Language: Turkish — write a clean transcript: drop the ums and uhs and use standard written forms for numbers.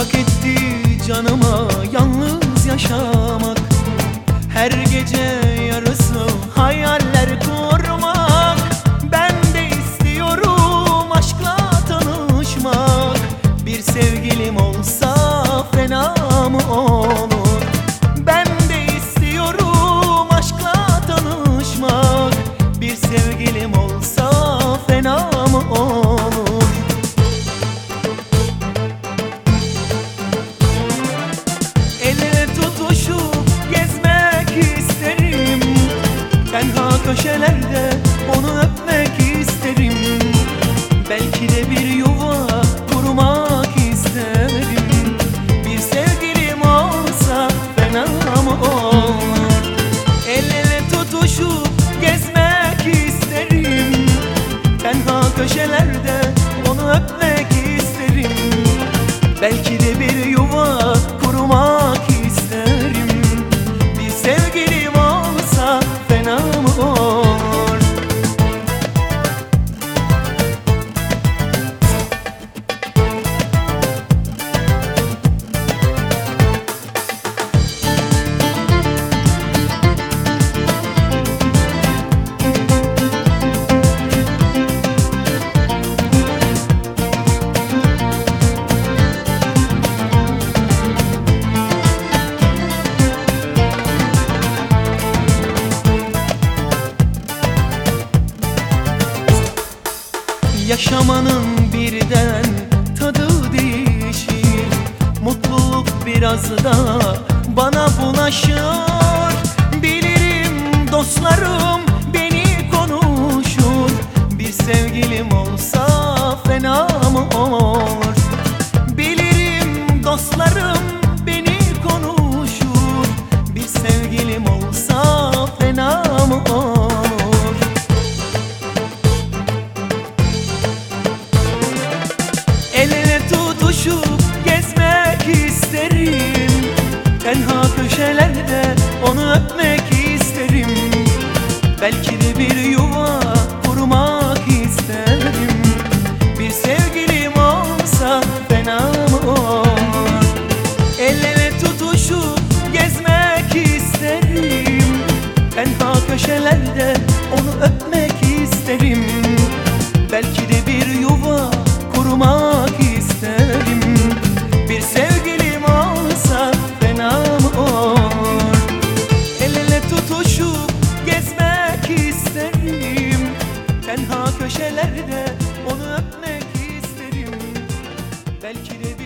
Tak etti canıma yalnız yaşamak, her gece yarısı hayaller kurmak. Ben de istiyorum aşkla tanışmak, bir sevgilim olsa fena mı olur? Ben de istiyorum aşkla tanışmak, bir sevgilim olsa fena mı olur? El ele tutuşup gezmek isterim, tenha köşelerde onu öpmek isterim. Belki de bir yuva kurmak isterim, bir sevgilim olsa fena mı olur? El ele tutuşup gezmek isterim, tenha köşelerde onu öpmek isterim. Belki de bir yuva kurmak isterim, bir sevgilim olsa fena mı olur? Yaşamanın birden tadı değişir, mutluluk biraz da bana bulaşır. Bilirim dostlarım beni konuşur, bir sevgilim olsa fena mı olur? Bilirim dostlarım beni konuşur, bir sevgilim olsa fena mı olur? El ele tutuşup gezmek isterim, tenha köşelerde onu öpmek isterim. Belki de bir yuva kurmak isterim, bir sevgilim olsa fena mı olur? El ele tutuşup gezmek isterim, tenha köşelerde onu öpmek isterim. Belki de bir yuva kurmak isterim, bir sevgilim olsa fena mı olur? El ele tutuşup gezmek isterim, tenha köşelerde onu öpmek isterim. Belki de bir